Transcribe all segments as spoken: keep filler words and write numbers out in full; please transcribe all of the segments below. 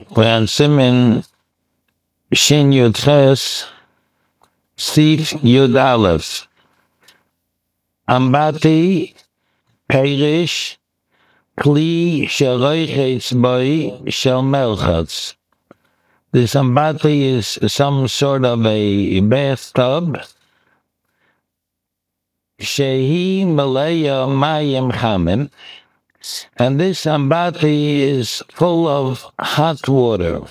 We're on Siman Shin Yud Ches Sif Yud Aleph. Ambati Perish Kli Sheroichetz Boi Shel Melchatz. This ambati is some sort of a bathtub. Shehi Malaya Mayim Chamim. And this ambati is full of hot water.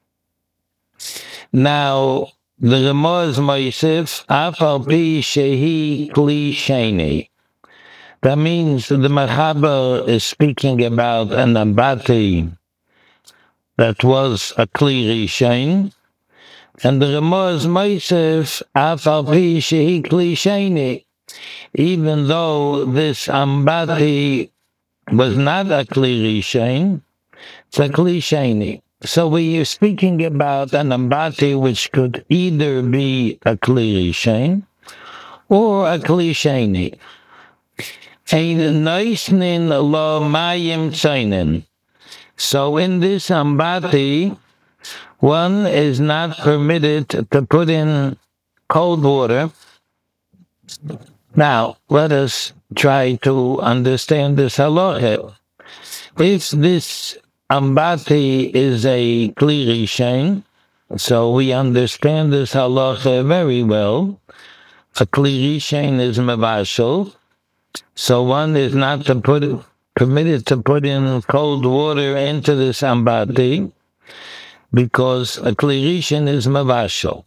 Now, the Ramaz Moisef, Afal Pi Shehi Kli Sheni. That means the Machaber is speaking about an ambati that was a Kli Rishain. And the Ramaz Moisef, Afal Pi Shehi Kli Sheni. Even though this ambati was not a Kli Rishain, it's a Kli Sheni. So we are speaking about an ambati which could either be a Kli Rishain or a Kli Sheni. Ein noisnin lo mayim tzainin. So in this ambati, one is not permitted to put in cold water. Now, let us try to understand this halacha. If this ambati is a Kli Rishain, so we understand this halacha very well. A Kli Rishain is mevashel, so one is not to put permitted to put in cold water into this ambati because a Kli Rishain is mevashel.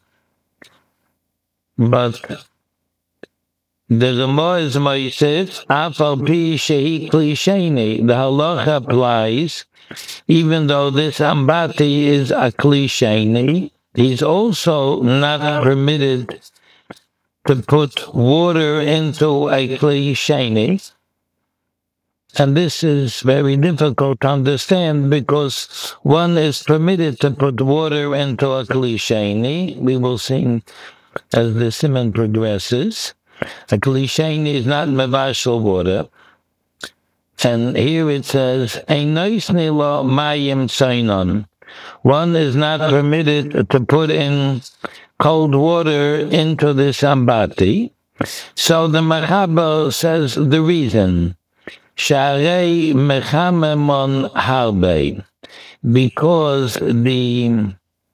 But the Ramaz Moisef, Afal Pi Shehi Kli Sheni, the halacha applies, even though this ambati is a Kli Sheni, he's also not permitted to put water into a Kli Sheni. And this is very difficult to understand because one is permitted to put water into a Kli Sheni. We will see as the siman progresses. A Kli Sheni is not mevashel water. And here it says, Ein noisni lo mayim tzainon. One is not permitted to put in cold water into this ambati. So the Machaber says the reason. Sharei mechamemon harbe. Because the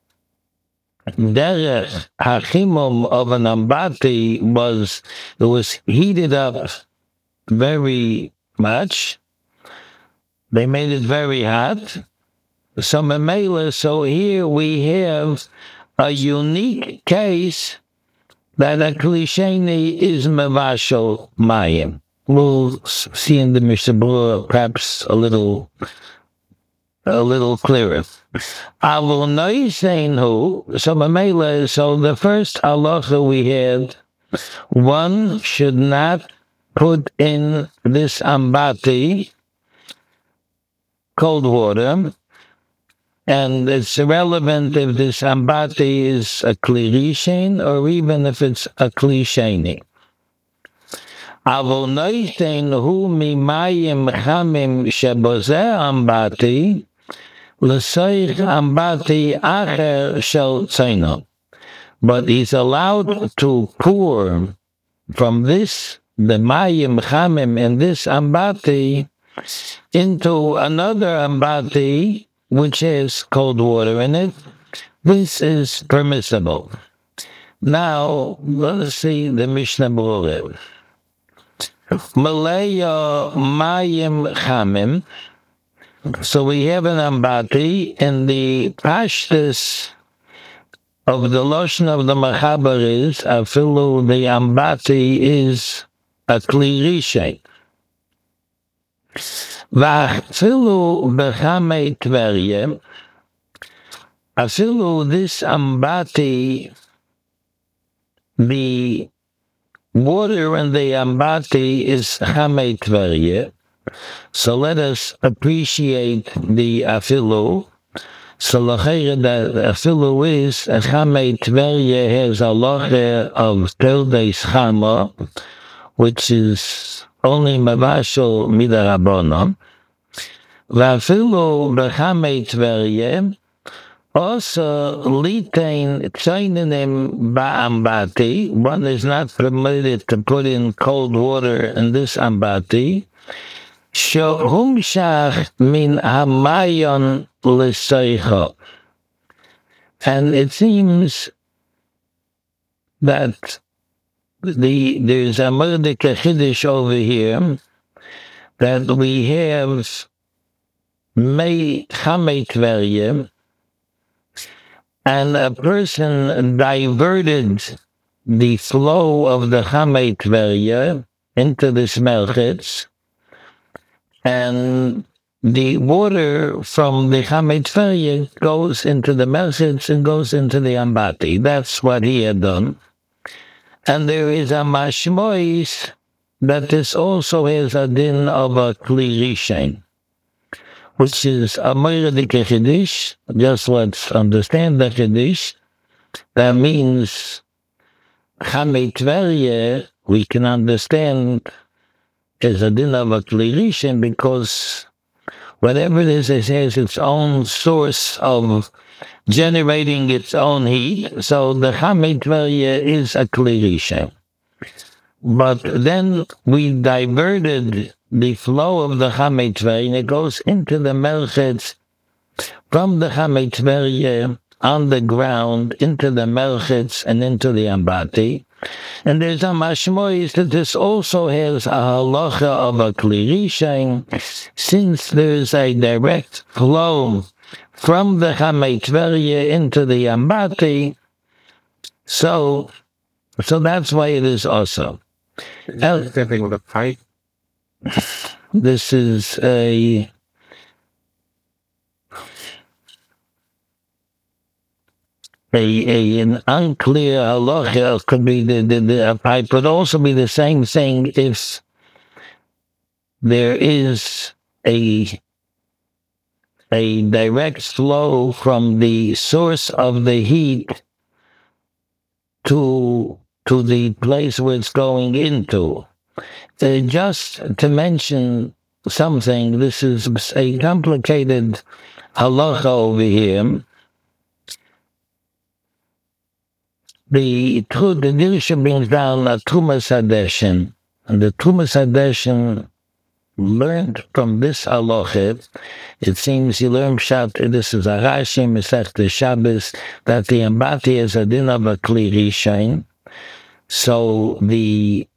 derech hachimum of an ambati was, it was heated up very much. They made it very hot. So memela, so here we have a unique case that a Kli Sheni is mevashel mayim. We'll see in the Mishnah Berurah perhaps a little a little clearer. Avol noiseinu, so memela, so the first halacha we had, one should not put in this ambati cold water, and it's irrelevant if this ambati is a Kli Rishain or even if it's a Kli Sheni. Avol noiseinu mimayim chamim shebozeh ambati l'soich ambati acher shel tzaino. But he's allowed to pour from this, the mayim chamim in this ambati, into another ambati which has cold water in it. This is permissible. Now, let us see the Mishnah Berurah. Malaya mayim chamim. So we have an ambati, and the pashtus of the lotion of the Machaber is, afilu the ambati is a Kli Rishain. V'afilu b'chamei Tverye, afilu this ambati, the water in the ambati is chamei Tverye. So let us appreciate the afilu. So l'chayre that afilu is, chamei Tverye has a loche of teldes chama, which is only mevashel midarabonon. V'afilu b'chamei Tverye, Also, litain tzainim ba'ambati. One is not permitted to put in cold water in this ambati. Shohum shach min hamayon l'seicho. And it seems that the there's a murdika chiddush over here that we have May Chamei Tverye, and a person diverted the flow of the Chamei Tverye into this Melchitz, and the water from the Chamei Tverye goes into the Melchitz and goes into the Ambati. That's what he had done. And there is a mashmois that this also has a din of a kli rishain, which is a moirdik chiddush. Just let's understand the chiddush. That means Chamei Tverye, we can understand as a din of a kli rishain because whatever it is, it has its own source of generating its own heat. So the Chamei Tverye is a kli rishain. But then we diverted the flow of the Chamei Tverye, and it goes into the Melchitz from the Chamei Tverye on the ground into the Melchitz and into the Ambati. And there's a mashmois that this also has a halacha of a kli rishain, since there's a direct flow from the Chamei Tverye into the Ambati. So, so that's why it is also. Stepping with a pipe. This is a A, a, an unclear halacha. Could be the, the, the a pipe, could also be the same thing if there is a a direct flow from the source of the heat to to the place where it's going into. Uh, just to mention something, this is a complicated halacha over here. The truth, the Dirsha brings down a Trumas Hadeshin, and the Trumas Hadeshin learned from this halacha. It seems he learned Pshat, this is a Rashi, Masechta Shabbos, that the Ambati is a din of a kli rishain. So the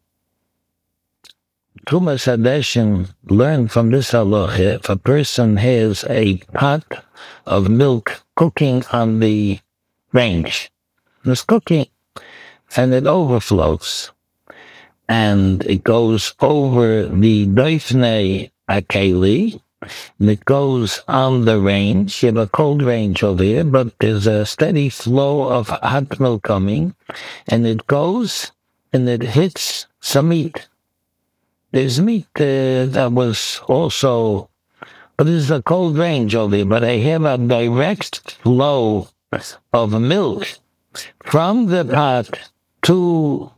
Trumas Hadeshin learned from this halacha, if a person has a pot of milk cooking on the range, it's cooking, and it overflows, and it goes over the doifnei akeli, and it goes on the range. You have a cold range over here, but there's a steady flow of hot milk coming, and it goes, and it hits some meat. There's meat uh, that was also, but there's a cold range over here, but I have a direct flow of milk from the pot to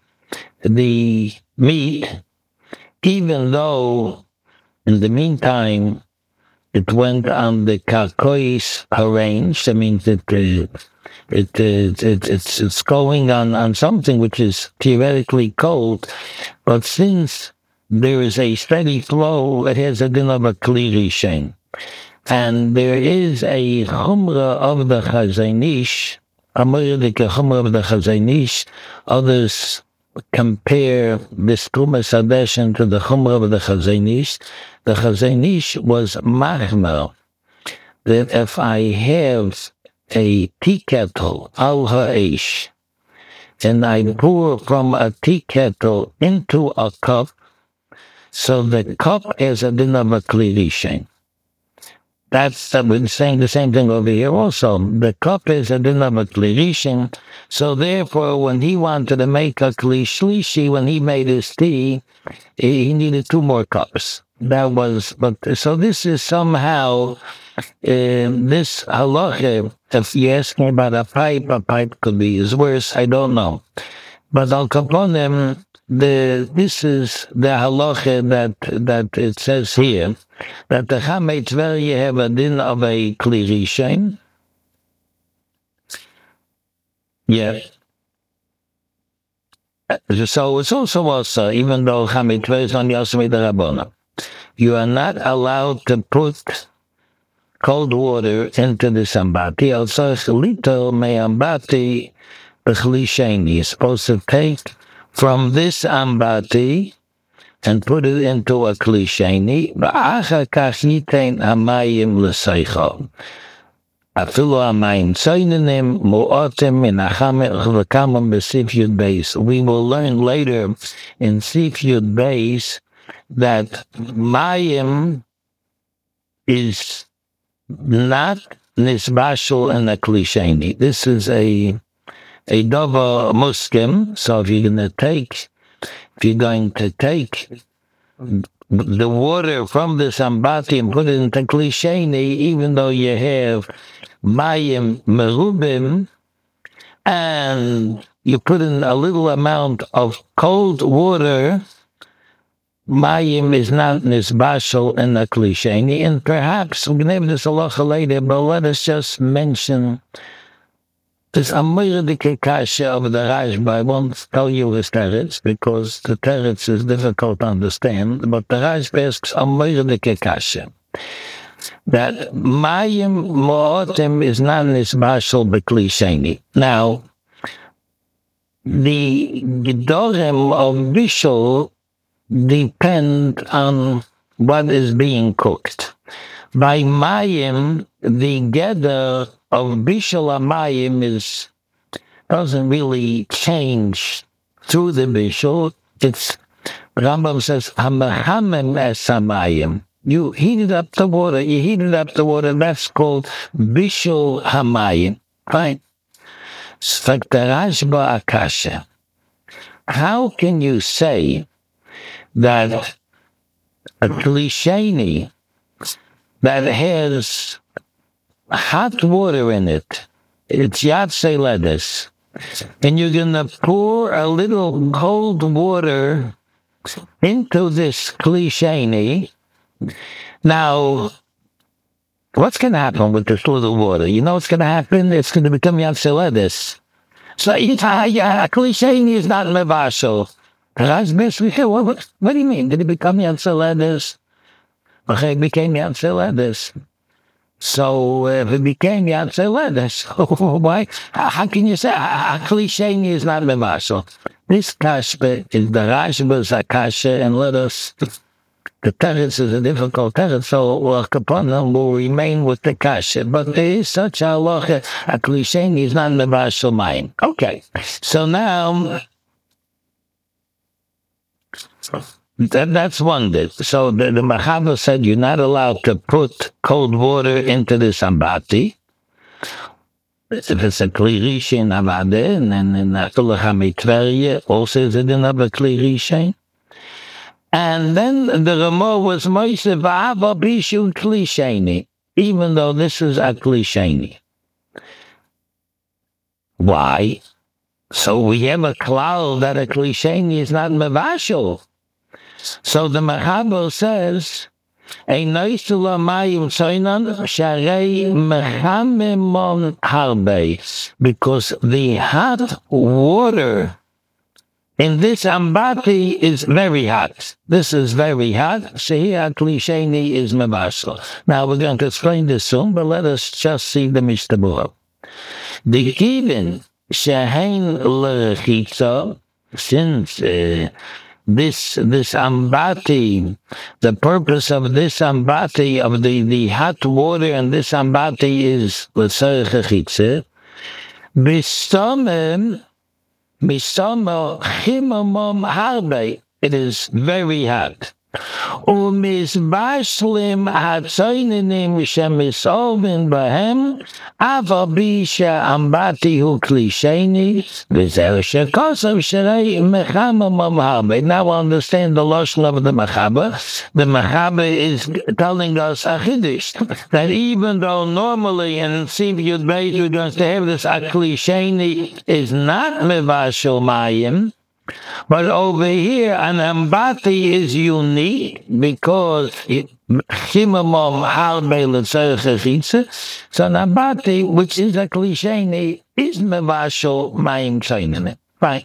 the meat, even though in the meantime it went on the karkois arranged. I mean, it, uh, it, it, it, it's, it's going on, on something which is theoretically cold, but since there is a steady flow, it has a din of a kli rishain. And there is a chumrah of the Chazon Ish, a moirdik chumrah of the Chazon Ish. Others compare this Trumas Hadeshin to the chumrah of the Chazon Ish. The Chazon Ish was machmer that if I have a tea kettle al ha'esh, and I pour from a tea kettle into a cup, so the cup has a din of a kli rishain. That's uh, we're saying the same thing over here also. The cup is a din of a kli rishain, so therefore when he wanted to make a kli shlishi, when he made his tea, he needed two more cups. That was, but so this is somehow, uh, this halacha, if you're asking about a pipe, a pipe could be is worse, I don't know. But Al Kaponim, the this is the halacha that that it says here, that the Chamei Tverye have a din of a kli rishain, Yeah. So it's also also, even though Chamitva is on Yosemi the Rabbona, you are not allowed to put cold water into the Sambati. Also, little may Ambati b'chlisheni. You're supposed to take from this Ambati and put it into a klisheni. V'achar kach yitein hamayim l'seicho. Afilu hamayim tzaynenim mu'otim min hachamim v'kamam b'sif yud beis. We will learn later in Sif Yud Beis that mayim is not nisbashul in a klisheni. This is a a dova muskim. So if you're going to take, if you're going to take the water from the sambati and put it into klisheni, even though you have mayim merubim, and you put in a little amount of cold water, mayim is not nisbashal in the klisheni. And perhaps we're going to have this halacha later, but let us just mention this amoyedike kasha of the Rashba. I won't tell you his teretz because the teretz is difficult to understand, but the Rashba asks amoyedike kasha that mayim mo'otim is not nisbashal b'klisheni. Now, the gedorim of bishul depend on what is being cooked. By mayim, the gather of bishul mayim is doesn't really change through the bishul. It's Rambam says hamahamim es hamayim. You heated up the water. You heated up the water. That's called bishul hamayim. Fine. Sfaktarashba akasha. How can you say that a klisheni that has hot water in it, it's yatzei ledes, and you're going to pour a little cold water into this klisheni? Now, what's going to happen with this little water? You know what's going to happen? It's going to become yatzei ledes. So, yeah, a klisheni is not mevashel. What, what do you mean? Did it become yatzei ledes? Okay, it became yatzei ledes. So if it became yatzei ledes, why? How can you say a klisheni is not mevashel? This kashba is the Rashba's akasha, and let us. The teretz is a difficult teretz, so well, Kapanim will remain with the kasha. But there is such a halacha, a klisheni is not mevashel mayim. Okay, so now. That, that's one bit. So the, the Machaber said you're not allowed to put cold water into the sambati. If it's a klirishin avade, and then in Afilu Hamitverye also is it another klirishin. And then the Ramah was Moshe v'ava bishu klisheni, even though this is a klisheni. Why? So we have a cloud that a klisheni is not mevashel. So the Machaber says, "A noisula mayim soinan sharei mechamimon harbe," because the hot water in this ambati is very hot. This is very hot. Shehia klisheni is mevashel. Now we're going to explain this soon, but let us just see the Mishnah. The given shehein lechitza, since uh, this this ambati, the purpose of this ambati, of the, the hot water and this ambati is l'tzarech chitza, bistamem bistamem chimamom harbe, it is very hot. Umisbashlim hatzoinenim shemisolvin bahem avabi she'ambati hu klisheni v'zer shekosav sherei mechamamam harbe. Now I understand the lashon of the Machaber. The Machaber is telling us a chiddush that even though normally in Sif Yud Beis we're going to have this a klisheni is not mevashel mayim, but over here, an ambati is unique because chimamom harbe l'tzarech chitza. So an ambati, which is a klisheni, is mevashel mayim kshenim. Right.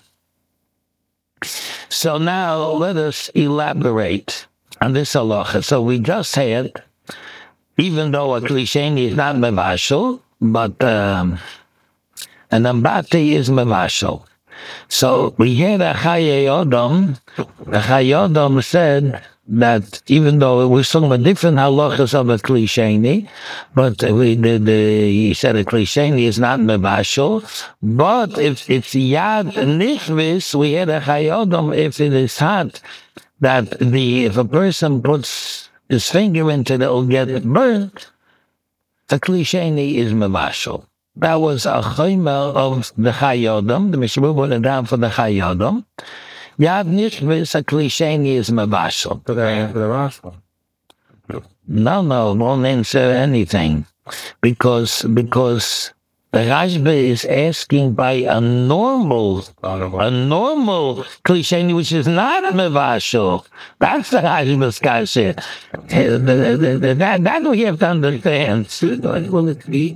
So now let us elaborate on this halacha. So we just said, even though a klisheni is not mevashel, but um, an ambati is mevashel. So we hear that Chaye Odom, the Chaye Odom said that even though we're talking about different halachas of a klisheni, but we, the, the, he said a klisheni is not mevashel, but if it's yad nichvis, we hear the Chaye Odom, if it is hot, that the if a person puts his finger into it, it'll get burnt, a klisheni is mevashel. That was a chaymer of the Chaye Odom. The Mishnah put it down for the Chaye Odom. Yad Nishvis, a klisheni is mevashel. So they answer the Rashba. No, no, won't answer anything. Because, because the Rashba is asking by a normal, a normal klisheni, which is not mevashel. That's the Rashba's kasha. That, that we have to understand. Will it be?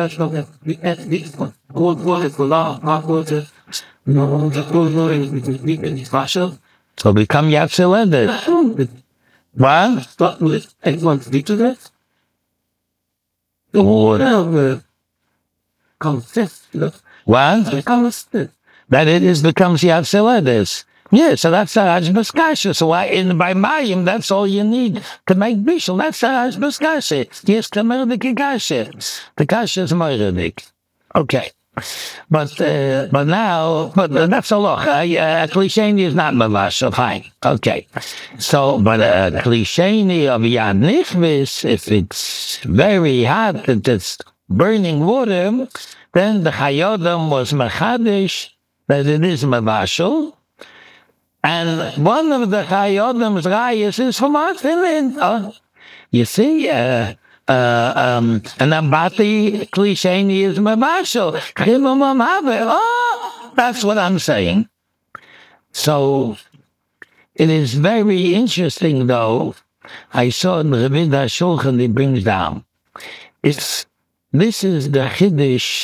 What was it for law? What was it? No, the law is partial. So become Yatzeledet. What? But with anyone speak to that? What? Confess. What? Confess. That it is becomes Yatzeledet. Yeah, so that's the Rashba's kasha. So I, in by Mayim, that's all you need to make bishul. That's the Rashba's kasha. Yes, the Merdik kasha. The kasha is Merdik. Okay. But uh, but now, but uh, that's a lot. A uh, klisheni is not mevashel. Fine. Okay. So, but a uh, klisheni of Yad Nichvis, if it's very hot, if it's burning water, then the Chaye Odom was mechadish that it is mevashel. And one of the Chaye Odom's rayas is from our Tefillin. Uh, you see, uh, uh, um, an ambati klisheni is mevashel. Oh, that's what I'm saying. So it is very interesting, though. I saw in the Rebbe Shulchan he brings down. It's this is the chiddush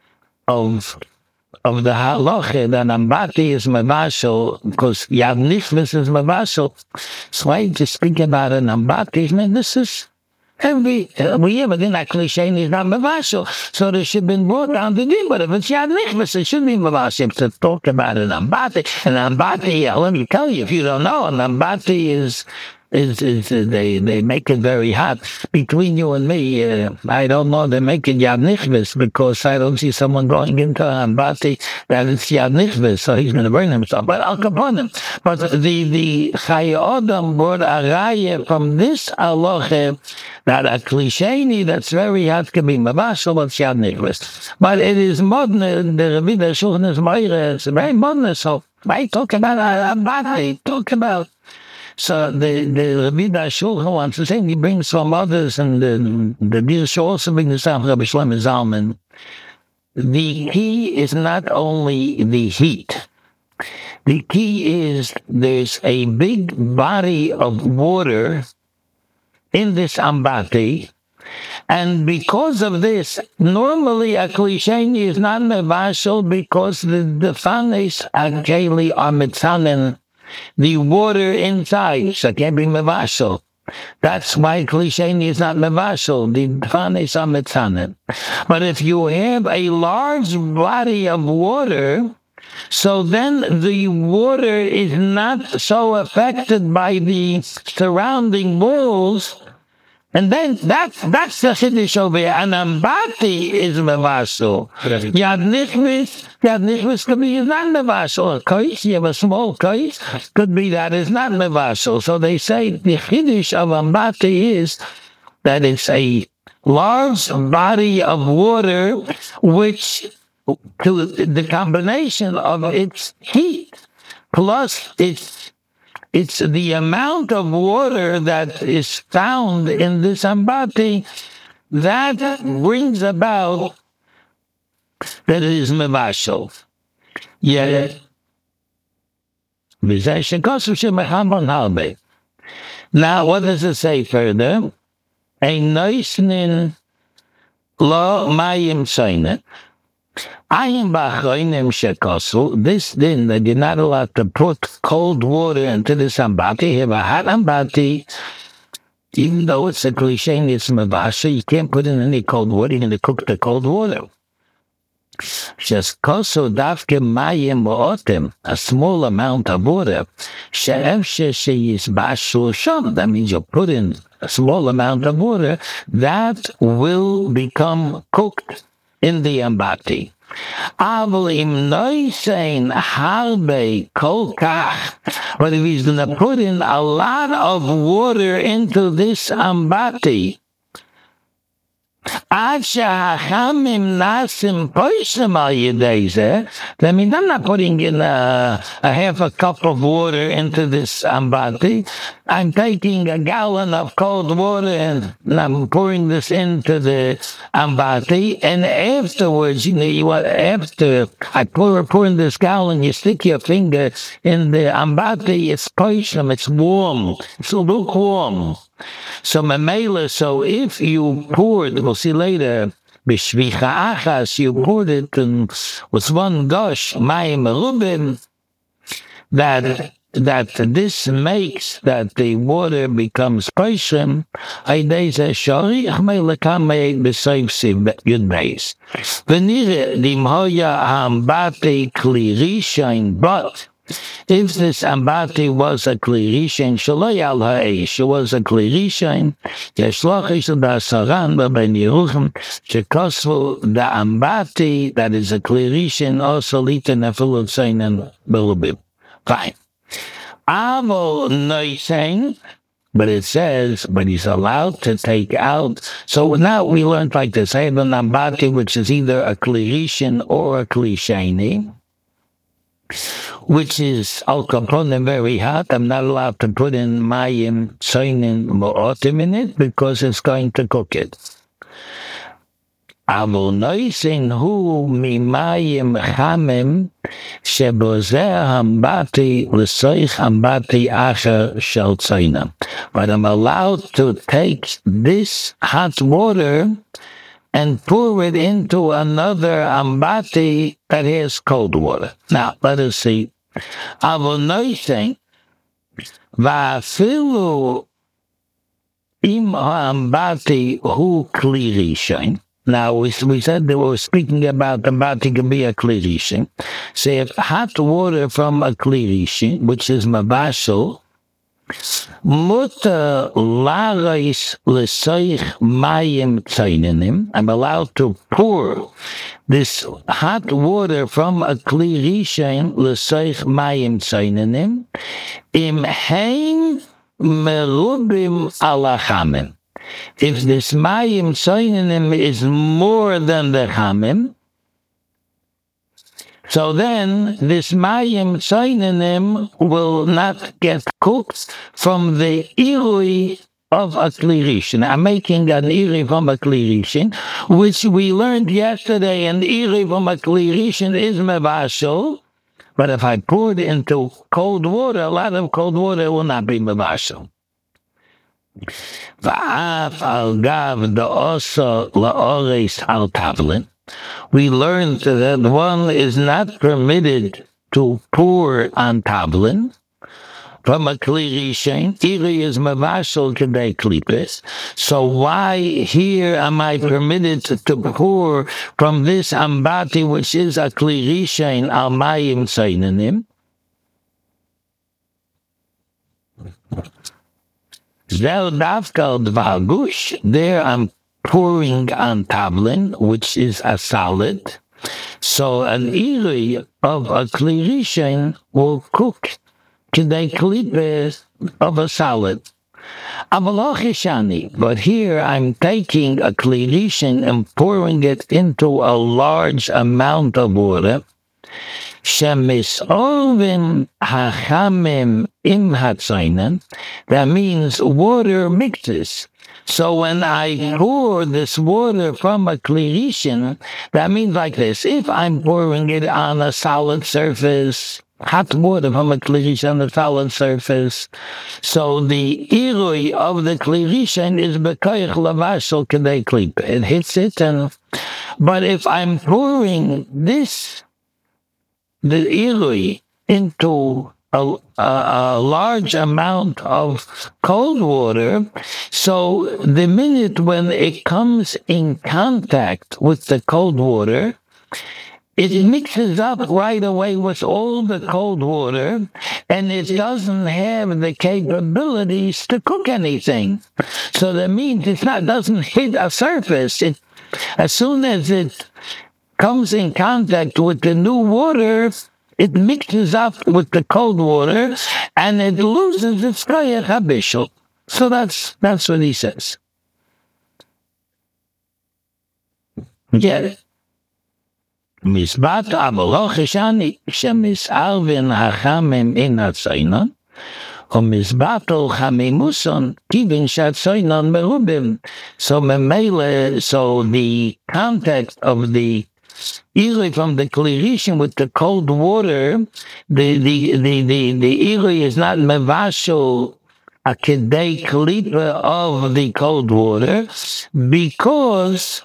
of. Of the halacha that ambati is mevashel, because Yad Nichvis is mevashel. So I just speak about an ambati, man, this is every, uh, we hear, but in that klisheni is not mevashel. So there should have been brought down to do, but if it's Yad Nichvis, it should be mevashel to talk about an ambati. An ambati, uh, let me tell you, if you don't know, an ambati is, Is, is uh, they they make it very hot between you and me. Uh, I don't know they make it Yad Nichvis because I don't see someone going into an ambati that it's Yad Nichvis, so he's going to burn himself. But I'll come on him. But the the Chaye Odom brought a raya from this halacha that a klisheni that's very hot can be mevashel, but it's Yad Nichvis. But it is modern. The Rebbe Shulchan is meire. It's very modern. So I talk about an ambati. Talk about. So the the Rebbe Shulchan wants to say, he brings some others, and the the Birsha also brings this out, Rabbi Shlomo Zalman. The key is not only the heat. The key is there's a big body of water in this ambati, and because of this, normally a klisheni is not mevashel because the the fanes actually are mitzanen. The water inside, so it can't be mevashel. That's why klisheni is not mevashel. The fanes are mitzanen. But if you have a large body of water, so then the water is not so affected by the surrounding walls. And then that's that's the chiddush over here. An ambati is mevashel. Yad Nichvis, Yad Nichvis could be not mevashel. A kais, you have a small kais, could be that is not mevashel. So they say the chiddush of ambati is that it's a large body of water, which to the combination of its heat plus its It's the amount of water that is found in this ambati that brings about that it is mevashel. Yet, now, what does it say further? A noisnin lo mayim soinet. Ayin b'achronim shekosu, this din that you're not allowed to put cold water into this ambati, you have a hot ambati, even though it's a cliche and it's mavasha, you can't put in any cold water, you're going to cook the cold water. Just koso davke mayim mootim, a small amount of water. She'efshe sheyisbashu sham. That means you put in a small amount of water that will become cooked in the ambati. Aval im noisein harbe kol kach. But if he's going to put in a lot of water into this ambati, that means I'm not putting in a, a half a cup of water into this ambati. I'm taking a gallon of cold water and I'm pouring this into the ambati. And afterwards, you know, you want, after I pour, pour in this gallon, you stick your finger in the ambati. It's poisson, it's warm, it's lukewarm. So Mamela, so if you poured, we'll see later, b'shvicha achas, you poured it in, with one gush, mayim merubim, that that this makes that the water becomes poisson. Aideza shorich meilekame b'seifsiv yud beis. V'nire limhoya hambate kli rishain, but if this ambati was a klirishin, shaloi al ha'esh, it was a klirishin, yeshlochish b'asaran b'ben Yeruchim, shekosvu the ambati that is a klirishin, also liten afilu tzeinen b'lubim. Fine. Avo noisein, but it says, but he's allowed to take out. So now we learned like this. I have an ambati which is either a klirishin or a klisheni, which is al kaponim very hot. I'm not allowed to put in mayim tzoinin mootim in it because it's going to cook it. Avol noisin hu mimayim chamim shebozeh hambati l'soich hambati acher shel tzoina. But I'm allowed to take this hot water and pour it into another ambati that has cold water. Now, let us see. Avonoising, va'afilu im ha'ambati hu klirishin. Now, we, we said that we were speaking about the ambati can be a klirishin. So if hot water from a klirishin, which is mavashel, Muta larais lesoich mayim tzaininim. I'm allowed to pour this hot water from a kli rishain lesoich mayim tzaininim im hein merubim alachamim. If this mayim tzaininim is more than the chamim, so then this mayim tzaininim will not get cooked from the irui of a klirishin. I'm making an iri from a klirishin, which we learned yesterday. An iri from a klirishin is mevashel, but if I pour it into cold water, a lot of cold water will not be mevashel. Va'af al gav da'osa la'ores al tavlin. We learned that one is not permitted to pour on tablin from a kli rishain. Iri is mavashel kedei klipes. So why here am I permitted to, to pour from this ambati, which is a kli rishain, al mayim tzaininim? Zel dafkal dvagush. There I'm pouring on tablin, which is a solid. So an iri of a kli rishain will cook kedei klipes of a solid. But here I'm taking a kli rishain and pouring it into a large amount of water. Shemisovim hachamim im hatzainan. That means water mixes. So when I pour this water from a kli rishain, that means like this. If I'm pouring it on a solid surface, hot water from a klirisha on the fallen surface. So the irui of the klirisha is bekoich lavashel kedei klipa. It hits it, and but if I'm pouring this, the irui, into a, a, a large amount of cold water, so the minute when it comes in contact with the cold water, it mixes up right away with all the cold water, and it doesn't have the capabilities to cook anything. So that means it not doesn't hit a surface. It, as soon as it comes in contact with the new water, it mixes up with the cold water, and it loses its koyach habishul. So that's that's what he says. Get it? Misbat amoloch shani shemis arvin hachamim in atzainon, or misbato chamimuson kivin shatzainon merubim. So memele, so the context of the irui from the klirishin with the cold water, the the the the, the irui is not mevashel a kedei klipa of the cold water, because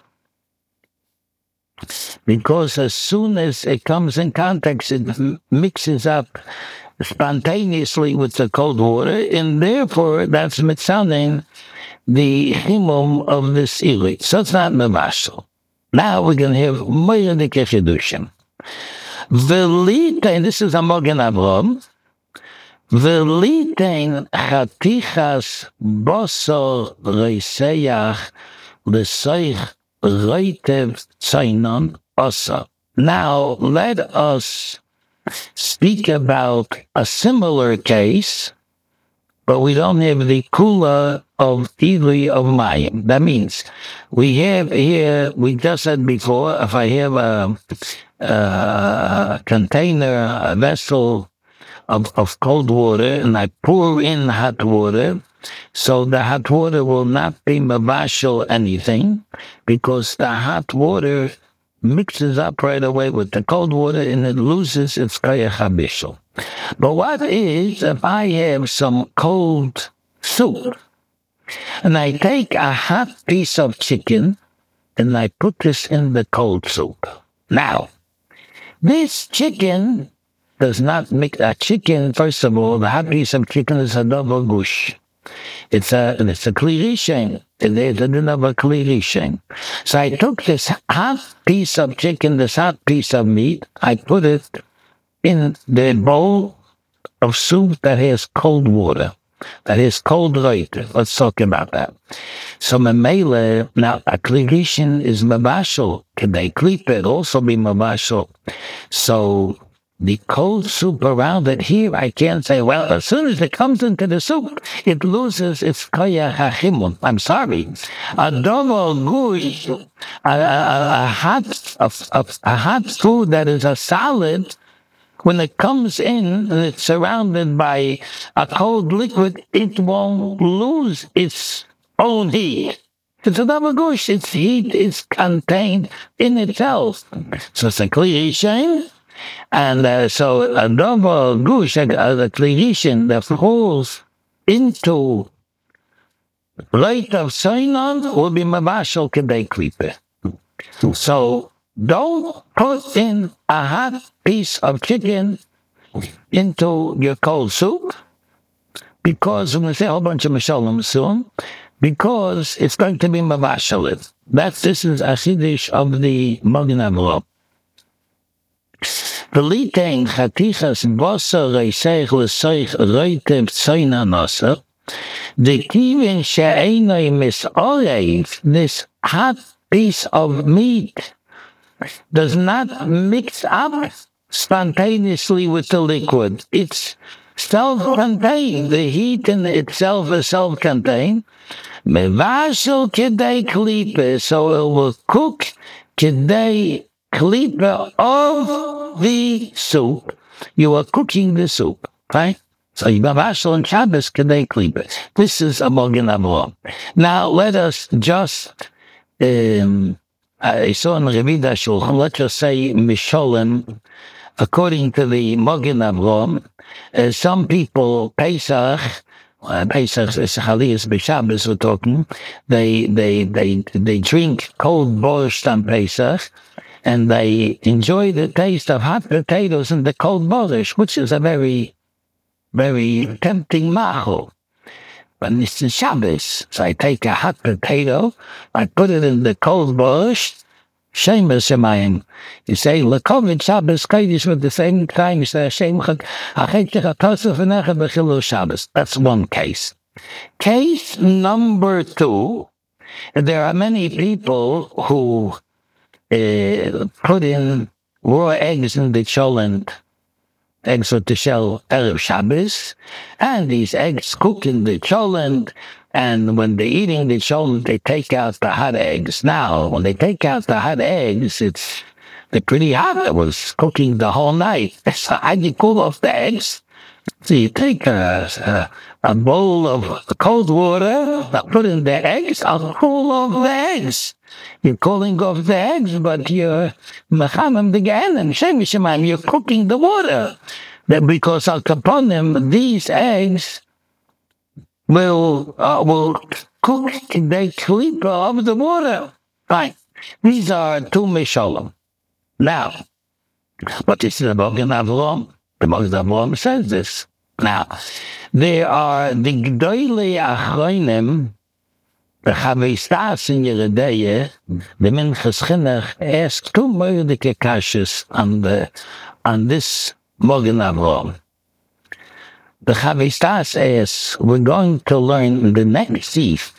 Because as soon as it comes in contact, it mixes up spontaneously with the cold water, and therefore that's mitzanin the himum of this ilik. So it's not mevashel. Now we're going to have more the kechidushim. V'litain, this is a Mogen Avram. V'litain chatichas bosor reiseyach l'seich reitev tzainon osa. Now let us speak about a similar case, but we don't have the kula of Ili of Mayim. That means we have here, we just said before, if I have a, a container, a vessel of, of cold water, and I pour in hot water, so the hot water will not be mavashel anything, because the hot water mixes up right away with the cold water, and it loses its koyach habishul. But what is if I have some cold soup, and I take a hot piece of chicken, and I put this in the cold soup? Now, this chicken does not mix a chicken. First of all, the hot piece of chicken is a double gush. It's a it's a klirishin. It is another klirishin. So I took this hot piece of chicken, this hot piece of meat, I put it in the bowl of soup that has cold water, that has cold water. Let's talk about that. So memele, now a klirishin is mavashel. Can they klipa it also be mavashel? So the cold soup around it here, I can't say, well, as soon as it comes into the soup, it loses its koyach hachimun. I'm sorry. A double gush, a, a, a hot, a, a, a hot food that is a solid, when it comes in and it's surrounded by a cold liquid, it won't lose its own heat. It's a double gush. Its heat is contained in itself. So it's a klirishin. And uh, so a double gush, a, a klirishin that falls into light of Sainon will be mavashel kedei klipa. So don't put in a hot piece of chicken into your cold soup, because I'm going to say a whole bunch of mashalim soon, because it's going to be mavashel. That's this is a chiddush of the Mogen Avram. V'litain chatichas bosor reiseich l'seich reitev tzainon osa, the kivin she'enoi misorev, this hot piece of meat does not mix up spontaneously with the liquid. It's self-contained. The heat in itself is self-contained. Mevashel kedei klipa, so it will cook kedei klipa of the soup. You are cooking the soup, right? So mevashel and Shabbos kedei klipa. This is a Mogen Avram. Now let us just um, I saw in Revida Shulchan, let's just say Misholim, according to the Magen Avraham, uh, some people, Pesach, uh, Pesach is Chaliyas B'Shabbos, we're talking, they, they, they, they drink cold borscht on Pesach, and they enjoy the taste of hot potatoes in the cold borscht, which is a very, very tempting machal. But it's the Shabbos, so I take a hot potato, I put it in the cold borscht, Shemus Shemayim. You say, Lekovit Shabbos Kodesh with the same time, you say, Hashem Chag, Hachetich HaTosef V'nechet B'chilul Shabbos. That's one case. Case number two, there are many people who uh, put in raw eggs in the cholent, eggs with the shell, Erev Shabbos, and these eggs cook in the cholent, and when they're eating the cholent, they take out the hot eggs. Now, when they take out the hot eggs, it's they're pretty hot. It was cooking the whole night. So how do you cool off the eggs? So you take a, a, a bowl of cold water, put in the eggs, I'll cool off the eggs. You're cooling off the eggs, but you're mechamim the gehenim, shem shemayim, you're cooking the water. That because al kaponim, these eggs will uh, will cook the klipa of the water. Fine. These are two mishalim. Now, but this is the Magen Avraham. The Magen Avraham says this. Now, there are the Gdolei Achronim, the Chavei Stas in Yerideye, the Minchas Chinuch, asked two murdike kashas on the on this Magen Avraham. The Chavei Stas asks, we're going to learn the next thief.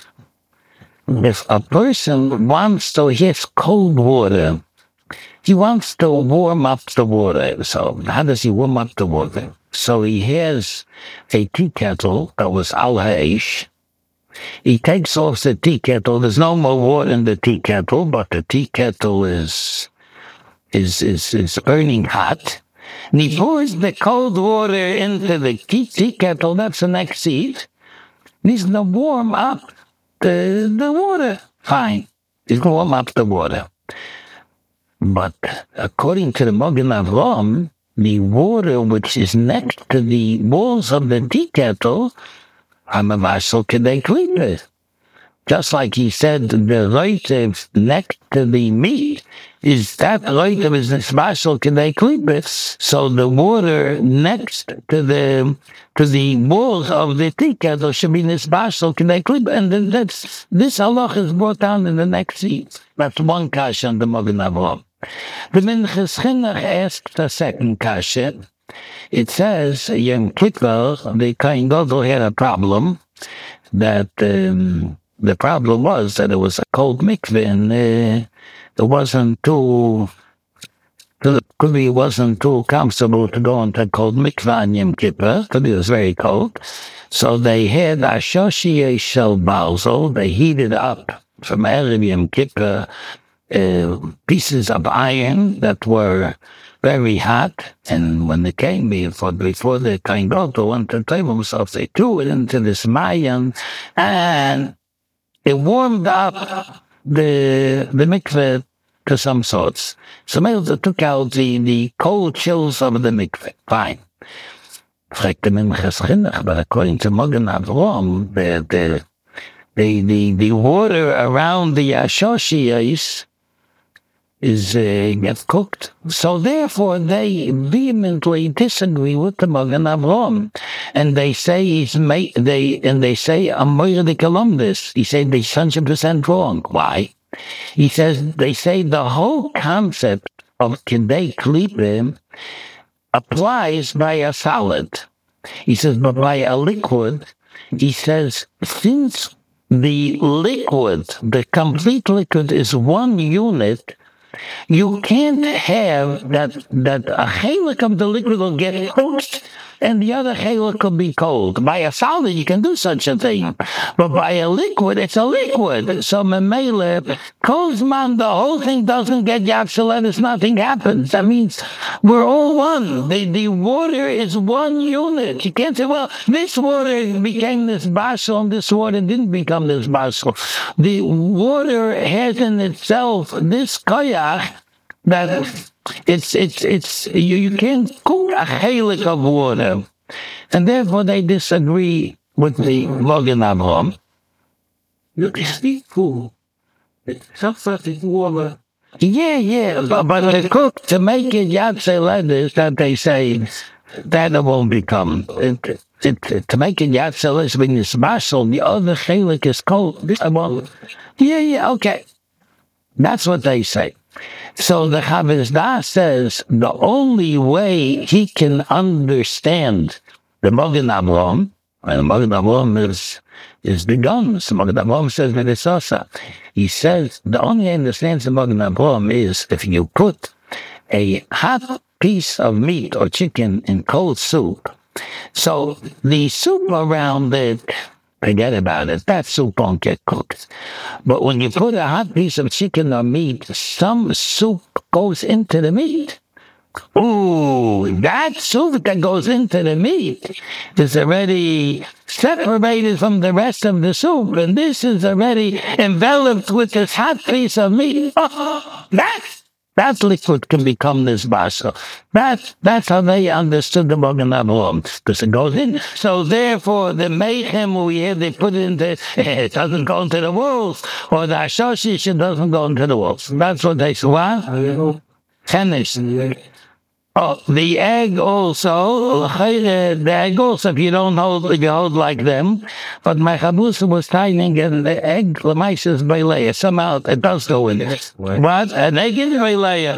If a person wants to have cold water, he wants to warm up the water. So how does he warm up the water? So he has a tea kettle that was al ha'esh. He takes off the tea kettle. There's no more water in the tea kettle, but the tea kettle is is is, is burning hot. And he pours the cold water into the tea, tea kettle. That's the next seed. And he's going to warm up the, the water. Fine. He's going to warm up the water. But according to the Magen Avraham, the water which is next to the walls of the tea kettle, Hamavashal Kedei Klipa. Just like he said, the roitiv next to the meat is that roitiv is Nisbashal Kedei Klipa. So the water next to the to the walls of the tea kettle should be Nisbashal Kedei Klipa. And then that's, this halach is brought down in the next seat. That's one kasha on the Magen Avraham. The Minchas Chinuch asked a second kasha. It says, Yom Kippur, the Kohen Gadol had a problem, that um, the problem was that it was a cold mikveh, and uh, it wasn't too, could be it wasn't too comfortable to go into a cold mikveh on Yom Kippur, because it was very cold. So they had a shoshiyeh shel balzel, they heated up from Erev Yom Kippur, Uh, pieces of iron that were very hot, and when they came before, before the Kohen Gadol went to table themselves, they threw it into this mayan, and it warmed up the the mikveh to some sorts. So they took out the, the cold chills of the mikveh. Fine. But according to Magen Avraham, the the the the, the water around the ashoshiyos is uh, gets cooked. So therefore they vehemently disagree with the Magen Avraham. And they say he's made, they, and they say, I'm moirdik alumnus. He said they're one hundred percent wrong. Why? He says, they say the whole concept of Kedei Klipa applies by a solid. He says, but by a liquid, he says, since the liquid, the complete liquid is one unit, you can't have that that a chelik of the liquid will get cooked and the other chelik will be cold. By a solid, you can do such a thing, but by a liquid, it's a liquid. So memele, kozman, the whole thing doesn't get yapshalet, nothing happens. That means we're all one. The the water is one unit. You can't say, well, this water became this basel and this water didn't become this basel. The water has in itself this koyach that it's it's it's you, you can't cook a chelik of water, and therefore they disagree with the Magen Avraham. Look, it's deep cool. It's something warmer. Yeah, yeah, but, but to cook, to make it yatse letters that they say, that it won't become. It, it, it, to make it yatse letters when it's marshal, the other chelik is cold. I won't. Yeah, yeah, okay. That's what they say. So the Chavizdah says the only way he can understand the Magen Avraham, and the Magen Avraham is, is the guns. The Magen Avraham says that it's also. He says the only way he understands the Magen Avraham is if you put a hot piece of meat or chicken in cold soup. So the soup around it, forget about it. That soup won't get cooked. But when you put a hot piece of chicken or meat, some soup goes into the meat. Ooh, that soup that goes into the meat is already separated from the rest of the soup, and this is already enveloped with this hot piece of meat. Oh, that's That liquid can become this basel. That, that's how they understood the Magen Avraham, because it goes in. So therefore, the mayhem we have, they put it into, it doesn't go into the walls, or the ashoshish, it doesn't go into the walls. That's what they say. What? Tennis. Oh, the egg also, the egg also, if you don't hold, if you hold like them, but my chabusa was tying and the egg, the mice is Beleia. Somehow it does go in there. What? An egg is Beleia.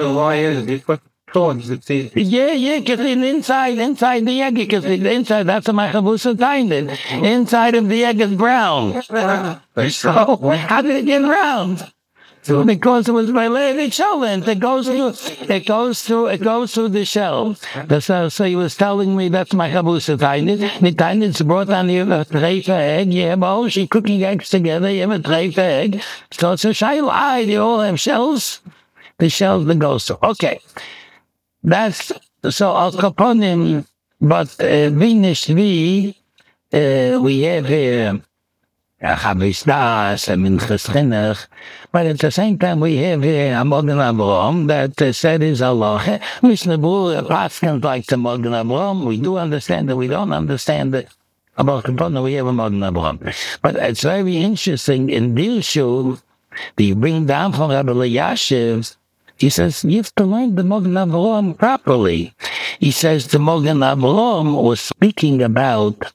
Yeah, yeah, because inside, inside the egg, because inside, that's what my chabusa tying it. Inside of the egg is brown. So, how did it get round? Because it was by lady cholent. It goes through. It goes through. It goes through the shell. So, so he was telling me that's my chabusa tainis. The tainis brought on you a tray for egg. Yeah, well, she cooking eggs together. You have a tray for egg. So it's a shayla. I they all have shells. The shells that goes through. Okay, that's so. Al kaponim, but vinish vi we have here. Chavizdas and Minchas Chinuch, but at the same time we have here a Magen Avraham that uh, said his halacha. Mishnah Berurah paskins like the Magen Avraham. We do understand that we don't understand it. About Kampana we have a Magen Avraham. But it's very interesting in Dilshu, the bring down from Rabbi Elyashiv, he says, you have to learn the Magen Avraham properly. He says the Magen Avraham was speaking about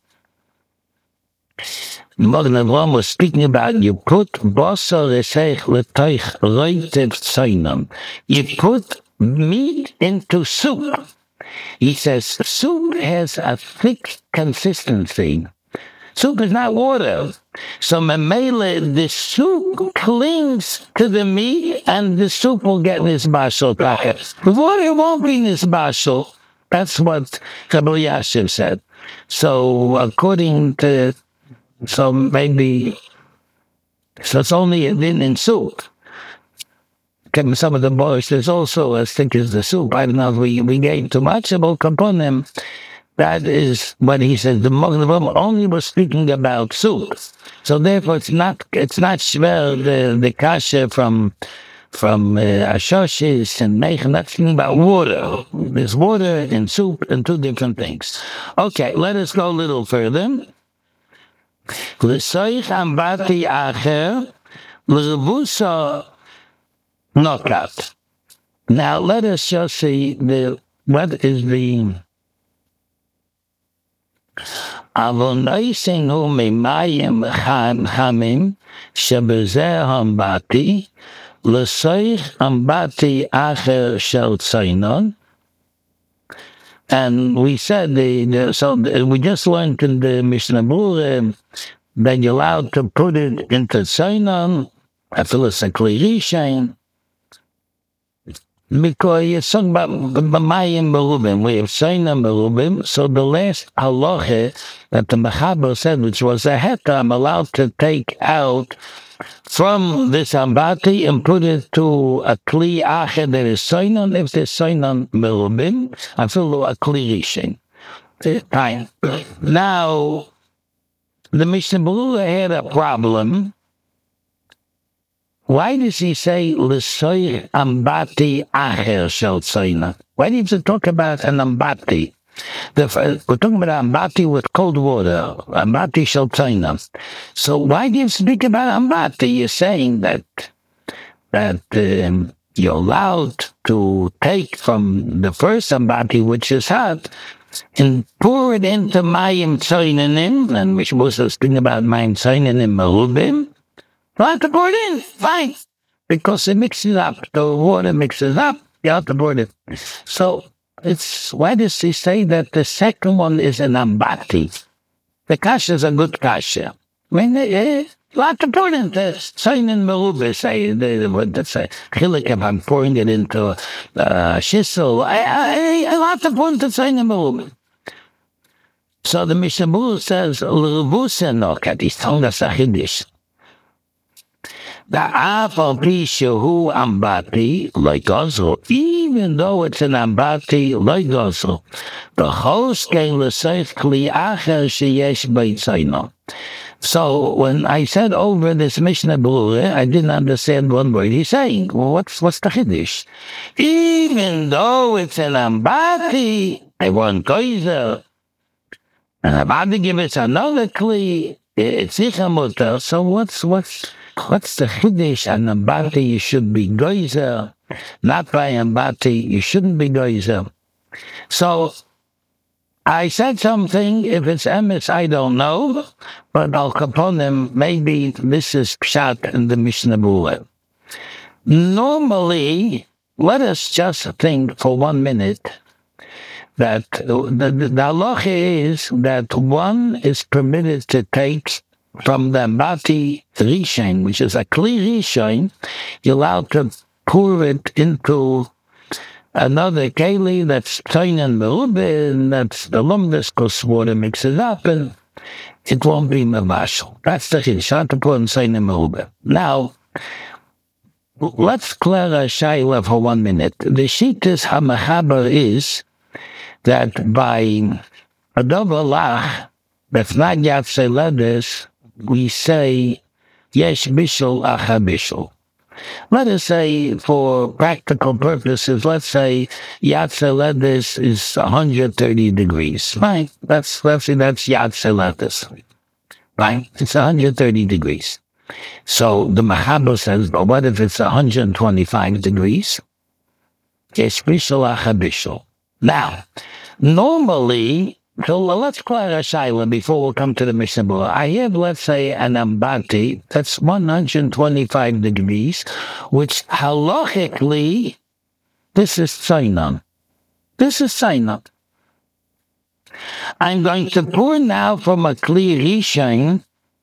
Magen Avraham was speaking about you put basar reseich letoich roitev tzainon. You put meat into soup. He says soup has a thick consistency. Soup is not water. So memele, the soup clings to the meat and the soup will get this basal. The water won't be this basal. That's what Rabbi Elyashiv said. So according to So maybe, so it's only in, in soup. Some of the boys, there's also as thick as the soup. I don't know if we, we gave too much about Kaponim. That is what he said. The Magen Avraham only was speaking about soup. So therefore it's not, it's not shver, the, the kasha from, from uh, Ashoshis and Meichen, that's speaking about water. There's water and soup and two different things. Okay, let us go a little further. L'soich ambati acher, l'rebusa knockout. Now let us just see the what is the avonoisinu mimayim chamim shebezeh ambati l'soich ambati acher shel tzainon. And we said, the, the so the, we just learned in the Mishnah Berurah that you're allowed to put it into Tzainon, I feel it's a Klirishain, because you're talking about B'mayim Berubim. We have Tzainon Berubim, so the last halacha that the Mechaber said, which was a heta, I'm allowed to take out from this ambati and put it to a kli acher that is soinon. If there's soinon merubim, I feel a kli rishin. Fine. Now, the Mishnah Berurah had a problem why does he say l'soir ambati acher shel tzayna? Why does he talk about an ambati? The, we're talking about ambati with cold water, ambati shel tzayna. So why do you speak about ambati? You're saying that that um, you're allowed to take from the first ambati, which is hot, and pour it into mayim tzaynanim, and which was speaking about mayim tzaynanim merubim. You have to pour it in, fine, because it mixes up. The water mixes up. You have to pour it in. So it's why does he say that the second one is an ambati? The kasha is a good kasha. When eh, you have to pour it into tzaynin merubim. Say what that's say. Chilik, I'm pouring it into uh, shissel. I, I I have to pour it into tzaynin merubim. So the Mishnah Berurah says l'revusenokat. He's telling us a chiddush. The afal pishahu ambati like gozl, even though it's an ambati like gozl, the host can l'seich kli acher sheyesh beitzayno. So when I said over this Mishnah Berurah, I didn't understand one word he's saying. Well, what's what's the chiddush? Even though it's an ambati, I want geyser, and I'm about to give it another kli. It's ichamuter. So what's what's What's the chiddush? An ambati, you should be geyser. Not by ambati, you shouldn't be geyser. So, I said something, if it's emes, I don't know, but Al Kaponim, maybe this is pshat in the Mishnah Berurah. Normally, let us just think for one minute that the, the, the halacha is that one is permitted to take from the ambati rishon, which is a kli rishon, you're allowed to pour it into another keli that's tzaynin merubim, that's the lumdus, because water mixes up, and it won't be mavashal. That's the chiddush, to pour in tzaynin merubim. Now, let's clear a shayla for one minute. The shittas hamachaber is that by a double lach, that's not yatzei ledes, we say, yesh bishul acha bishul. Let us say, for practical purposes, let's say yatzei ledes is one hundred thirty degrees. Right? That's, let's say that's yatzei ledes. Right? It's one hundred thirty degrees. So the Machaber says, but what if it's one hundred twenty-five degrees? Yesh bishul acha bishul. Now, normally, so let's clear a shayla before we come to the Mishnah Berurah. I have, let's say, an ambati that's one hundred twenty-five degrees, which halachically, this is tzaynon. This is tzaynon. I'm going to pour now from a kli rishon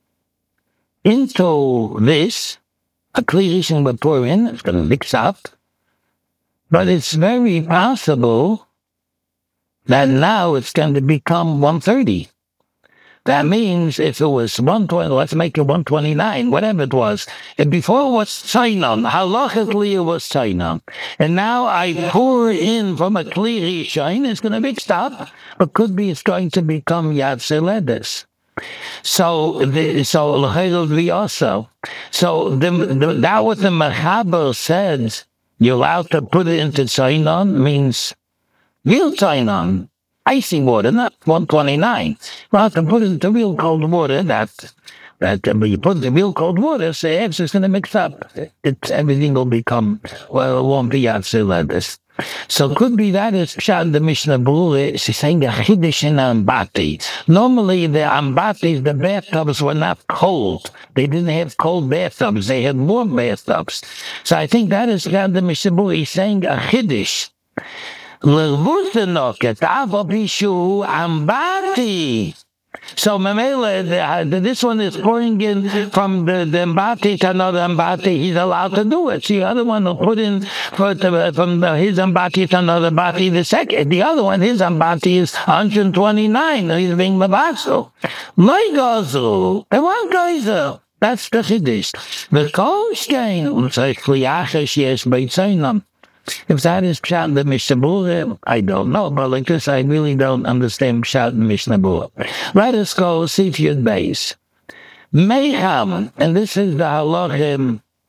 into this. A kli rishon will pour in, it's going to mix up. But it's very possible that now it's going to become one thirty. That means if it was one twenty, let's make it one twenty-nine, whatever it was. And before it was tzaynon, halachically it was tzaynon. And now I pour in from a kli rishon, it's going to mix up, but could be it's going to become yatzei ledes. So, the, so l'chayil be also. So the, the, that what the Machaber said, you're allowed to put it into tzaynon, means real tzaynon, icy water, not one twenty-nine. You have to put it into real cold water. That, that when you put it in real cold water, say it's going to mix up. It, everything will become, well, it won't be yatzei ledes. So it could be that is pshat the Mishnah Berurah. She's saying the chiddush in ambati. Normally the ambatis, the bathtubs were not cold. They didn't have cold bathtubs. They had warm bathtubs. So I think that is pshat the Mishnah Berurah. He's saying a chiddush. L'revusenoket afal pishahu ambati. So Mamela, this one is pouring in from the, the ambati to another ambati. He's allowed to do it. The other one will put in for the, from the, his ambati to another ambati. The second, the other one, his ambati is one hundred twenty-nine. He's being mavaso. Loi gozru. They want geyser. That's the chiddush. The kolshkein. It's like kliaches yes beitzaynom. If that is pshat in the Mishnah Berurah, I don't know. But like this, I really don't understand pshat in the Mishnah Berurah. Let us go see if you're base. Mayhem, and this is the halachim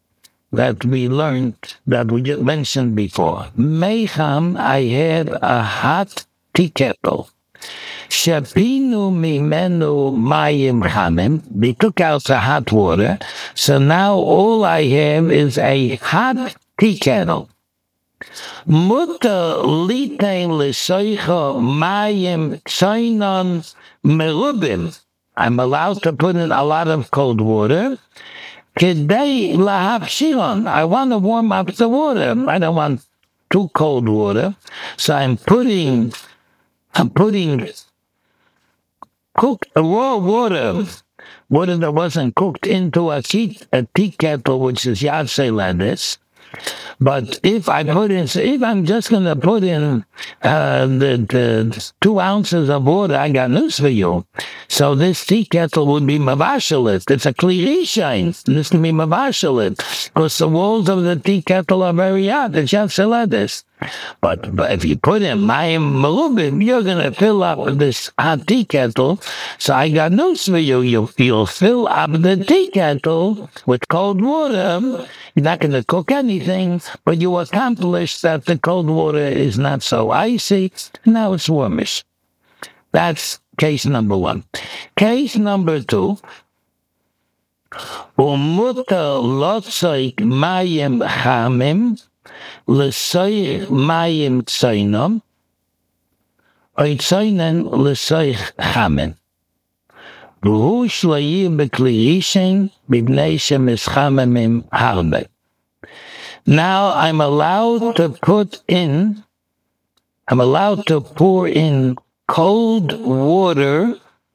that we learned, that we just mentioned before. Meicham, I had a hot tea kettle. Shapinu mimenu mayim chamim. We took out the hot water, so now all I have is a hot tea kettle. Mutter litein lesoicho mayim tzoinon merubim. I'm allowed to put in a lot of cold water. Kedei lahapshilon. I want to warm up the water. I don't want too cold water, so I'm putting, I'm putting cooked raw water, water that wasn't cooked, into a tea, a tea kettle, which is yatzei lettuce. But if I put in, if I'm just going to put in uh, the, the two ounces of water, I got news for you. So this tea kettle would be mavashalit. It's a klirishain. This can be mavashalit because the walls of the tea kettle are very hot. It's yatzei lettuce. But, but if you put in mayim merubim, you're going to fill up this hot tea kettle. So I got news for you. you. You'll fill up the tea kettle with cold water. You're not going to cook anything, but you accomplish that the cold water is not so icy. Now it's warmish. That's case number one. Case number two. Umuta lotzoik mayim chamim. L'soich mayim tzoinom, oy tzoinen l'soich chamen. V'hu shloyim b'klirishen b'bnei shemischamemim harbe. Now I'm allowed to put in, I'm allowed to pour in cold water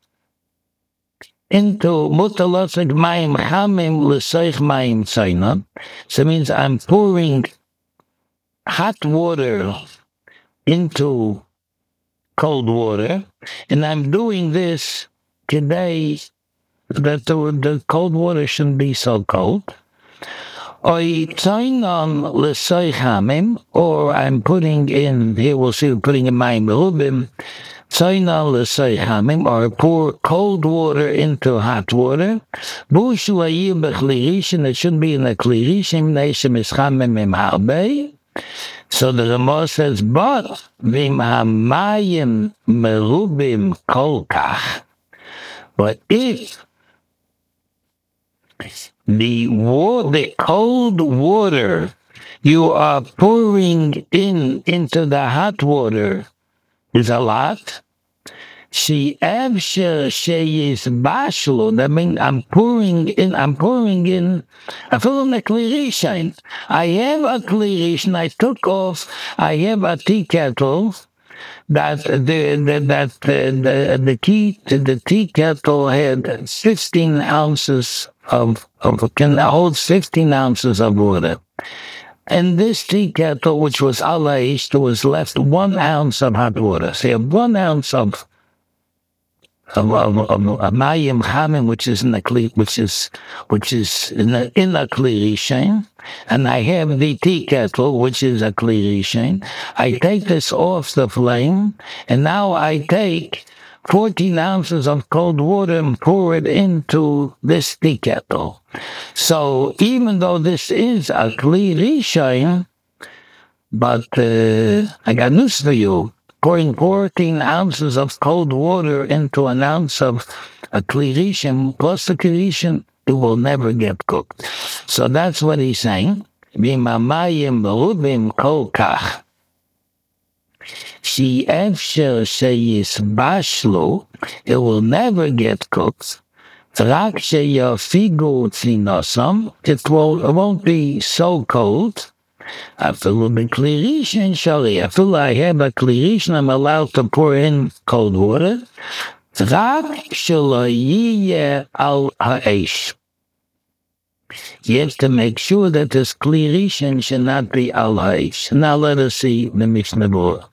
into mutalosik mayim chamim l'soich mayim tzoinom. So it means I'm pouring hot water into cold water, and I'm doing this today that the, the cold water shouldn't be so cold. Or or I'm putting in, here we'll see, we're putting in my merubim, or pour cold water into hot water. It shouldn't be in a klirishin. So the Ramah says, but vim hamayim merubim kolkach. But if the water, the cold water you are pouring in into the hot water is a lot, she avsher sheyis bashlo. That means I'm pouring in. I'm pouring in. I fill in a klirishain. I have a klirishain. I took off. I have a tea kettle. That the, the that uh, the the tea the tea kettle had fifteen ounces of of can hold fifteen ounces of water. And this tea kettle, which was alaish, there was left one ounce of hot water. So you have one ounce of of mayim chamim, which is in the kli, which is which is in the in a klirishain, and I have the tea kettle, which is a klirishain. I take this off the flame, and now I take fourteen ounces of cold water and pour it into this tea kettle. So even though this is a klirishain, but uh, I got news for you. Pouring fourteen ounces of cold water into an ounce of a klirishin plus the klirishin, it will never get cooked. So that's what he's saying. V'mamayim merubim kolkach. She efsher sheyis bashlo, it will never get cooked. Rak sheyafigu tzinosam, it will it won't be so cold. I feel a klirishin shari. I feel I have a klirishin. I'm allowed to pour in cold water. Rak shelo yiyeh al ha'esh. You have to make sure that this klirishin should not be al ha'esh. Now let us see the Mishnah Berurah.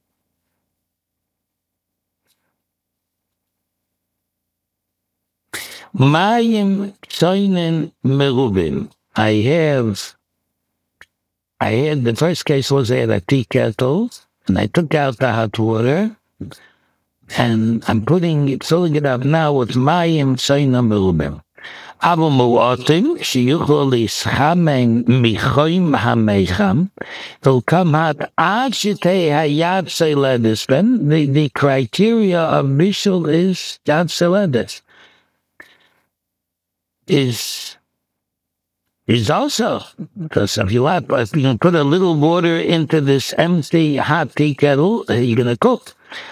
Mayim tzoinen merubim. I have I had, the first case was I had a tea kettle, and I took out the hot water, and I'm putting it, filling it up now with mayim tzoinen merubim. אבל מועטים שיוכלו להסחמם מחוים המחם, ולכמת עד שתהיה היד סלדס. Then the, the criteria of bishul is yad seledes. Is is also, because if you have, if you can put a little water into this empty hot tea kettle, you're going to cook.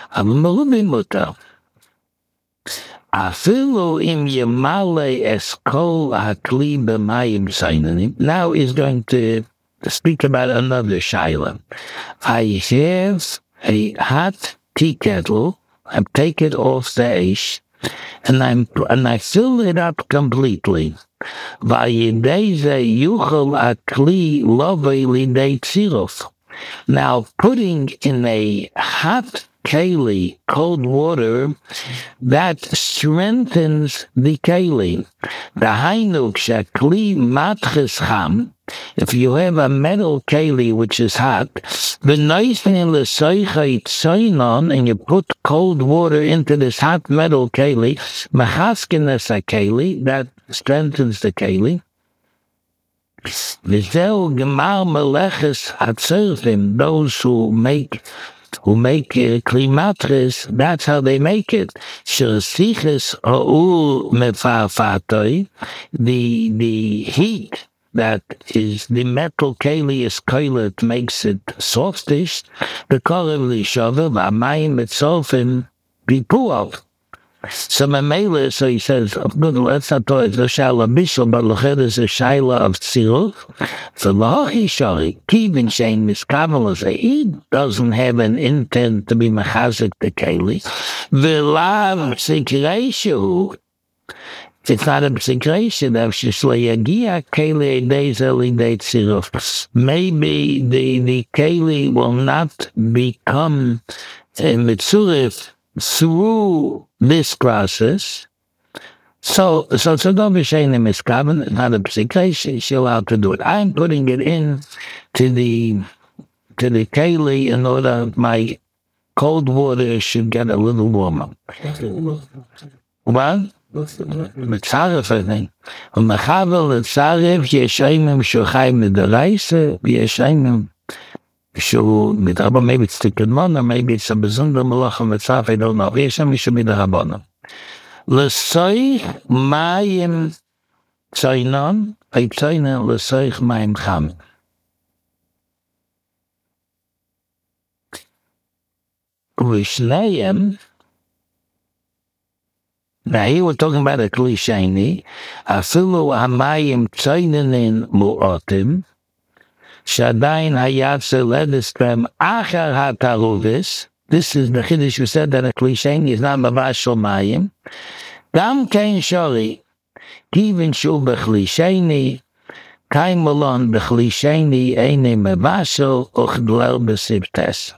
Afilu im yemale eskol hakli b'mayim sainanim. Now is going to speak about another shaila. I have a hot tea kettle. I take it off the ash, and I'm and I fill it up completely. Vayideze yuchel akli lovei lidei tziruf. Now, putting in a hot keli, cold water, that strengthens the keli. The hainuk shakli matches cham. If you have a metal keli which is hot, the nice thing is on, and you put cold water into this hot metal keli, machaskenes a keli, that strengthens the keli. V'zeu gemar meleches hatzerfim, those who make who make uh, klimatris, that's how they make it. Shesiches ha'ul mefarfatoi, the the heat that is the metal keli is koilet makes it softish. The korev lishover v'amayim etzofim bipuov. So Mamela, so he says, good, let's not talk the Shaila Bishul, but Lached is a Shaila of Tziruf. So Lahachi Shari, Kivin Shein Miskavel, he doesn't have an intent to be Mechazik the Keli. V'lav Psikreishu, it's not a Psikreishu, of Shisleyagia Keli Eidei Dei Tziruf. Maybe the, the Keli will not become a Mitzurif through this process. So, so, so don't be saying the miskaven, not a psikresh, she's allowed to do it. I'm putting it in to the, to the keli in order my cold water should get a little warmer. What? Mitzaref, I think. U'mechavel etzaref yeshayimim shochai midaraisa, yeshayimim So, mit aber maybe it's the Kedmon, or maybe it's a besonder Malach Mitzaf, I don't know. Yeshem should be the Rabbanon. L'soich mayim tzaynon, I tzaynon l'soich mayim cham. V'shneim, now here we're talking about a klisheni, afilu hamayim tzaynonin mu'otim, Shadain hayat seledestem achar hataruvis. This is the chiddush who said that a klisheni is not mavashel mayim. Gam kein shori, kivin shu bechlisheni, kain malon bechlisheni eine mavashel uchdler besibtes.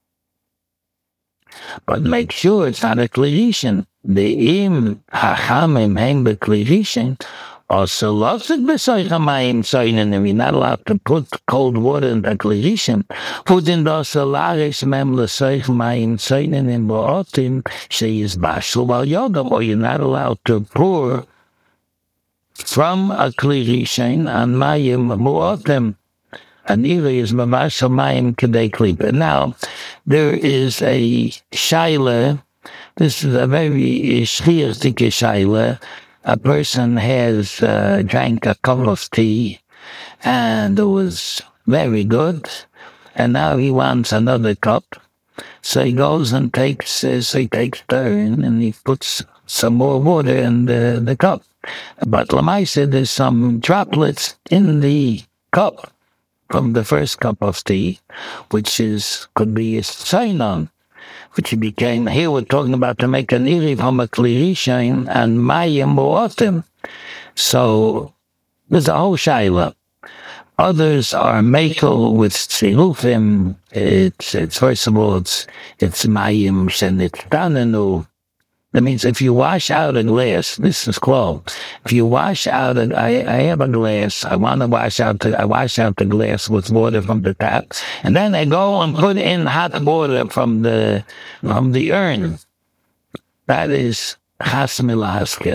But make sure it's not a klirishin. The im hachamim heim beklirishin. Also, loves it besoich hamayim tzoynenim. You're not allowed to put cold water in the klirishin. Put in the solaris mem lesoich mayim tzoynenim bo'otim sheyis bashul val yodam. Or you're not allowed to pour from a klirishin on mayim bo'otim. An ira is mamash mayim kedei klipa. Now, there is a shaila. This is a very shchirtik shaila. A person has uh, drank a cup of tea, and it was very good, and now he wants another cup. So he goes and takes, uh, so he takes turn, and he puts some more water in the, the cup. But Lamaisa, there's some droplets in the cup from the first cup of tea, which is could be a sign which became, here we're talking about to make an iri from a klirishain and mayim bo'otim. So there's a whole shaila. Others are makel with tzirufim. It's, it's first of all, it's, it's mayim shenittanenu. That means if you wash out a glass, this is called, if you wash out, a, I, I have a glass, I want to wash out, the, I wash out the glass with water from the tap, and then I go and put in hot water from the, from the urn. That is chas milahaskir.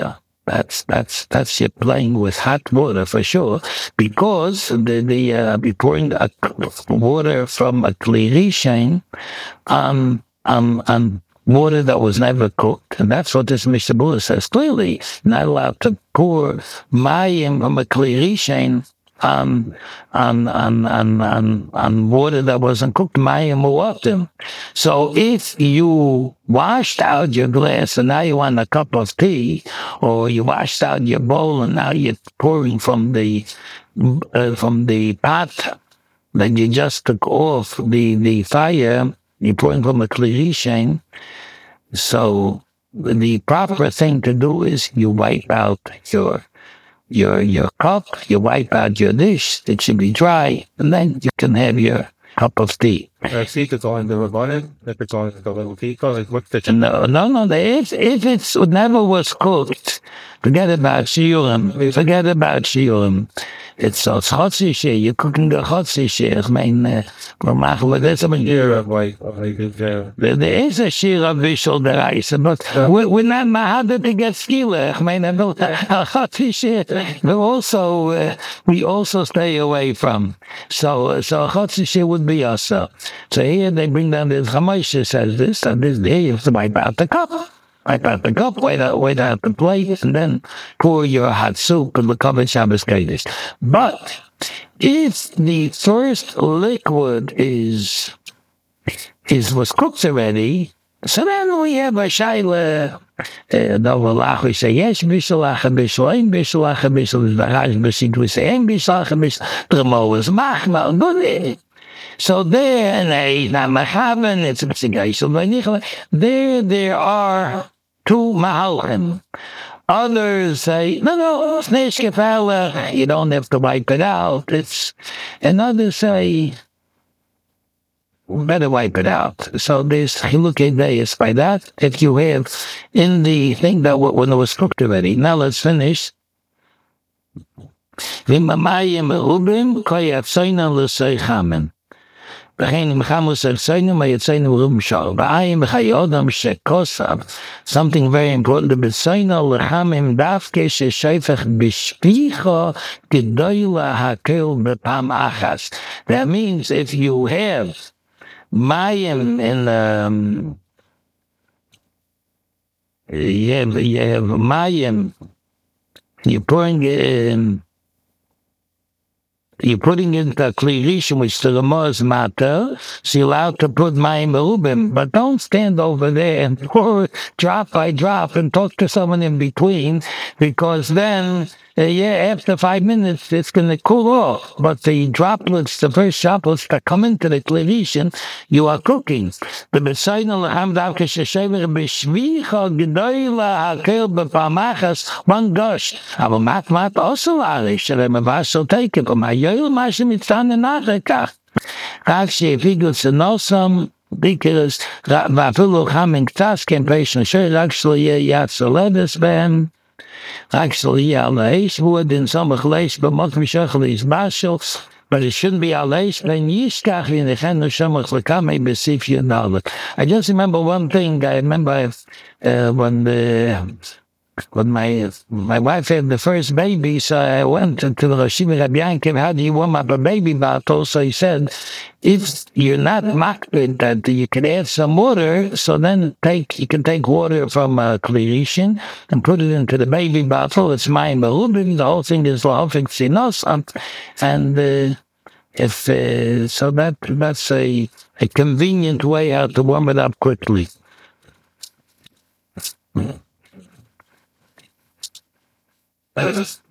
That's that's that's you playing with hot water for sure, because the the uh, be pouring a, water from a kli rishon on on on water that was never cooked, and that's what this Mishabura says clearly. Not allowed to pour mayim from a kli rishon on on on on on on water that wasn't cooked. Mayim mu'atim. So if you washed out your glass and now you want a cup of tea, or you washed out your bowl and now you're pouring from the uh, from the pot that you just took off the the fire, you're pouring from a kli rishon. So the proper thing to do is you wipe out your your your cup, you wipe out your dish, it should be dry, and then you can have your cup of tea. Uh, see, it's all in the rabbanim, if it's all in the little teacup, like what's the... No, no, no, if, if it's, it never was cooked, forget about shiurim, forget about shiurim. It's a chotzi shir, you're cooking a chotzi shir. I mean, uh, we're making with this, I mean, Year of like, of like, uh, there there is a shir of vishal deraisa, but Yeah. we're, we're not mahaded to get skila. I mean, I don't, a chotzi shir, we also, uh, we also stay away from. So, uh, so a chotzi shir would be also. So here they bring down this Chamoisha says this, and this, here you have to wipe out the cup. Wipe out the cup, wait out, wait out the plate, and then pour your hot soup and the covered Shabbos Kodesh. But if the first liquid is is was cooked already, so then we have a shaila. No, we say yes, bishul acha bishul, ein bishul acha bishul is barash b'shit. We say ein bishul acha bishul. Dremo is machmal good. So there, and it's not machaven, it's a b'sigaishul. There, there are two mahalchim. Others say, no, no, it's neshkefala, you don't have to wipe it out. It's, and others say, better wipe it out. So there's chilukei deis by that, if you have in the thing that when it was cooked already. Now let's finish. V'mamayim merubim koyatzoyna l'seichamen. Something very important. That means if you have mayim in um, you have, you have mayim, you're pouring it in. You're putting in the kli rishon, which the Ramah is matter, so you're allowed to put mayim merubim, but don't stand over there and pour drop by drop and talk to someone in between, because then, uh, yeah, after five minutes, it's going to cool off. But the droplets, the first droplets that come into the kli rishon, you are cooking. The b'sayna l'ham davke sheshever b'shvicha g'doyla hakel b'pamachas one gush. Aber mat mat also arish, and I'm about to take it, but my yoyl mashim it's done in nachekach. Kach she'efigul senosam, because vafilu chaming ktas kempation shir actually yatzoledes ben. Actually, yeah, leish would in some leish, but mock mishachlis bashel, but it shouldn't be aleish. Then yishkach in the chenu shemach lekame besif you know. I just remember one thing. I remember uh, when the when my my wife had the first baby, so I went to the Roshim Rabbi Yankiv, how do you warm up a baby bottle? So he said, if you're not makbid that you can add some water, so then take you can take water from a kli rishon and put it into the baby bottle. It's mayim merubim. The whole thing is la'ofik sinos, and uh, if uh, so that that's a a convenient way how to warm it up quickly. That is